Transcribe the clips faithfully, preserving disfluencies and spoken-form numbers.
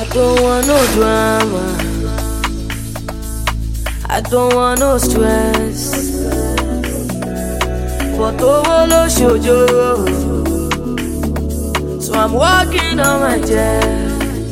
don't want no drama, I don't want no stress, but owó ló ṣòjòrò, so I'm working on my jet.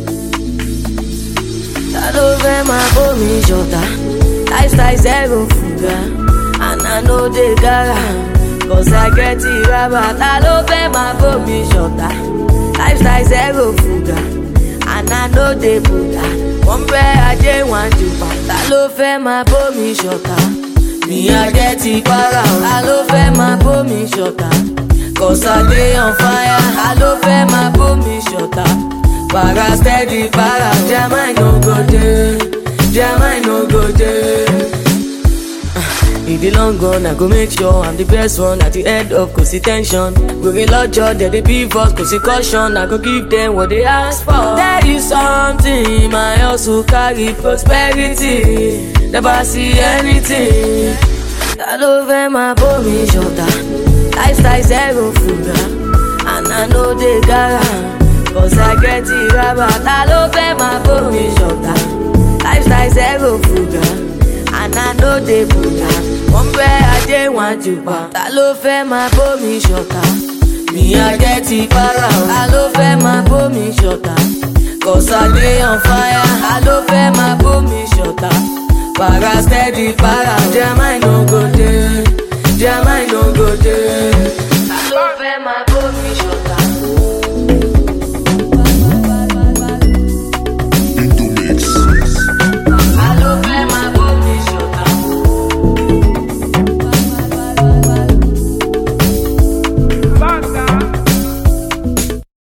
Ta ló fẹ́ máa bómi ṣọ̀tá, lifestyle zero fuga, and I know they gara, cause I get it raba. Ta ló fẹ́ máa bómi ṣọ̀tá, lifestyle zero fuga, and I know they buga. Wọ́n bẹ́ ajé wọn jùpá. Ta ló fẹ́ máa bómi ṣọ̀tá, mi I get it para. Ta ló fẹ́ máa bómi ṣọ̀tá, cause I dey on fire. Ta ló fẹ́ máa bómi ṣọ̀tá, para steady para. Jamai no go dey, Jamai no go dey. In the long run, I go make sure I'm the best one at the head of Kosi tension. Going lodger, they dey beef us, Kosi caution. I go give them what they ask for. There is something, my house will carry prosperity. Never see anything. Ta ló fẹ́ máa bómi ṣọ̀tá, lifestyle zero fuga, and I know they gara, cause I get it raba. Ta ló fẹ́ máa bómi ṣọ̀tá, lifestyle zero fuga, and I know they buga. Wọ́n bẹ́ ajé wọn jùpá. Ta ló fẹ́ máa bómi ṣọ̀tá, mi I get it para. Ta ló fẹ́ máa bómi ṣọ̀tá, cause I dey on fire. Ta ló fẹ́ máa bómi ṣọ̀tá, para steady para. Jamai no go dey, Jamai no go dey. Ta ló fẹ́ máa